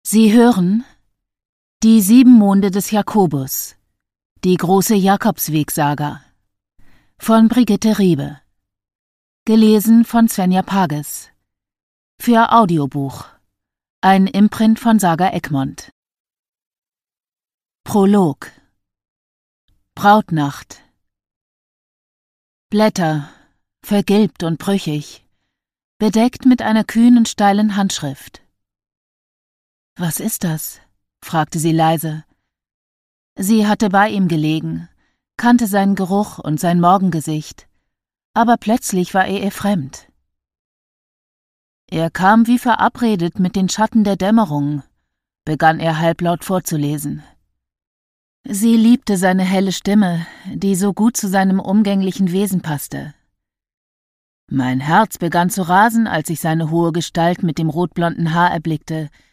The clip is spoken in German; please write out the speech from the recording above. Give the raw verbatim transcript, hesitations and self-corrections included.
Sie hören Die sieben Monde des Jakobus, die große Jakobswegsaga von Brigitte Riebe. Gelesen von Svenja Pages. Für Audiobuch. Ein Imprint von Saga Egmont. Prolog. Brautnacht. Blätter, vergilbt und brüchig, bedeckt mit einer kühnen, steilen Handschrift. »Was ist das?« fragte sie leise. Sie hatte bei ihm gelegen, kannte seinen Geruch und sein Morgengesicht, aber plötzlich war er ihr fremd. Er kam wie verabredet mit den Schatten der Dämmerung, begann er halblaut vorzulesen. Sie liebte seine helle Stimme, die so gut zu seinem umgänglichen Wesen passte. Mein Herz begann zu rasen, als ich seine hohe Gestalt mit dem rotblonden Haar erblickte,